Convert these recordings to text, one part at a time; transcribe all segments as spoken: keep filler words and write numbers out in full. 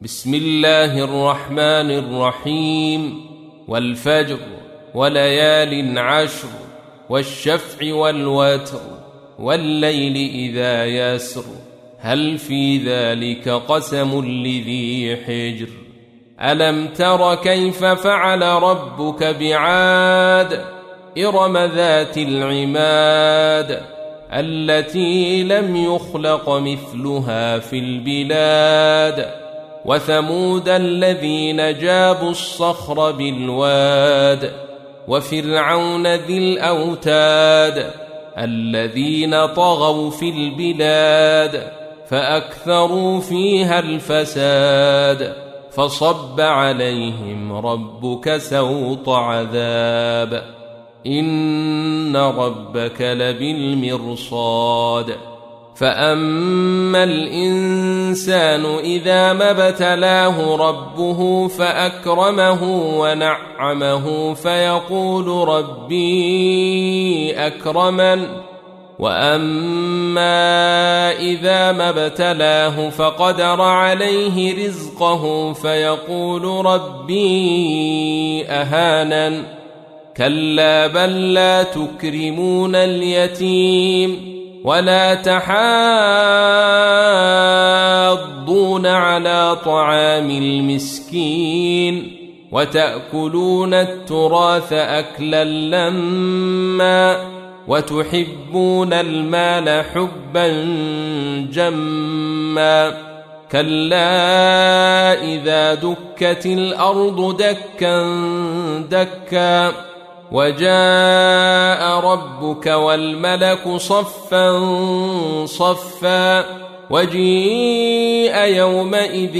بسم الله الرحمن الرحيم. والفجر وليال عشر والشفع والوتر والليل إذا يسر هل في ذلك قسم لذي حجر ألم تر كيف فعل ربك بعاد إرم ذات العماد التي لم يخلق مثلها في البلاد وثمود الذين جابوا الصخر بالواد وفرعون ذي الأوتاد الذين طغوا في البلاد فأكثروا فيها الفساد فصب عليهم ربك سوط عذاب إن ربك لبالمرصاد فأما الإنسان إذا ما ابتلاه ربه فأكرمه ونعمه فيقول ربي أكرمن وأما إذا ما ابتلاه فقدر عليه رزقه فيقول ربي أهانن كلا بل لا تكرمون اليتيم ولا تحاضون على طعام المسكين وتأكلون التراث أكلا لما وتحبون المال حبا جما كلا إذا دكت الأرض دكا دكا وجاء ربك والملك صفا صفا وجيء يومئذ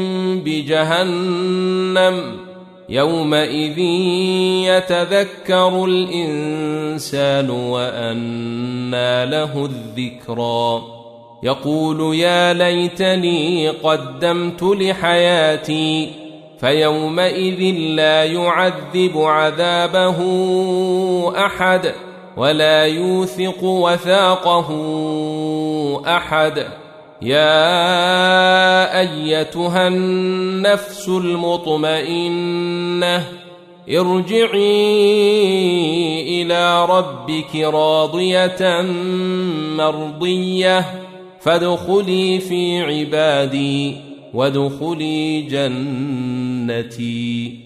بجهنم يومئذ يتذكر الإنسان وأنى له الذكرى يقول يا ليتني قدمت لحياتي فيومئذ لا يعذب عذابه أحد ولا يوثق وثاقه أحد يا أيتها النفس المطمئنة ارجعي إلى ربك راضية مرضية فادخلي في عبادي وادخلي جنتي.